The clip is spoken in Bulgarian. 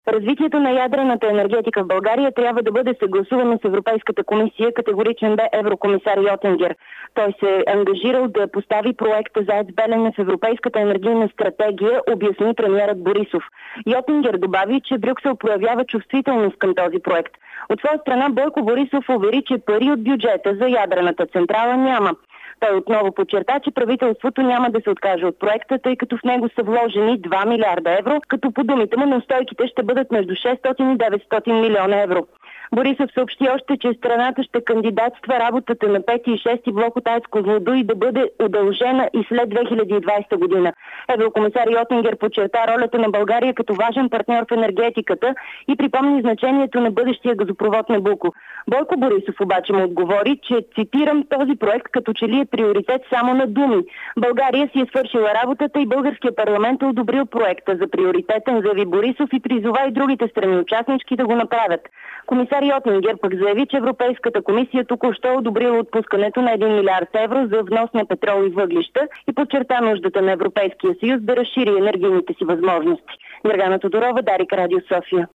Развитието на ядрената енергетика в България трябва да бъде съгласувано с Европейската комисия, категоричен бе еврокомисар Йотингер. Той се е ангажирал да постави проекта за АЕЦ Белене в Европейската енергийна стратегия, обясни премиерът Борисов. Йотингер добави, че Брюксел проявява чувствителност към този проект. От своя страна Бойко Борисов увери, че пари от бюджета за ядрената централа няма. Той отново подчерта, че правителството няма да се откаже от проекта, тъй като в него са вложени 2 милиарда евро, като по думите му неустойките ще бъдат между 600 и 900 милиона евро. Борисов съобщи още, че страната ще кандидатства работата на 5 и 6 блок от АЕЦ Козлодуй да бъде удължена и след 2020 година. Еврокомисар Йотингер подчерта ролята на България като важен партньор в енергетиката и припомни значението на бъдещия газопровод Набуко. Бойко Борисов обаче му отговори, че, цитирам, този проект като че ли е приоритет само на думи. България си е свършила работата и българския парламент е одобрил проекта за приоритетен, заяви Борисов и призова и другите страни участнички да го направят. Комисар Йотингер пък заяви, че Европейската комисия току-що е одобрила отпускането на 1 милиард евро за внос на петрол и въглища и подчерта нуждата на Европейския съюз да разшири енергийните си възможности. Гергана Тодорова, Дарик, Радио София.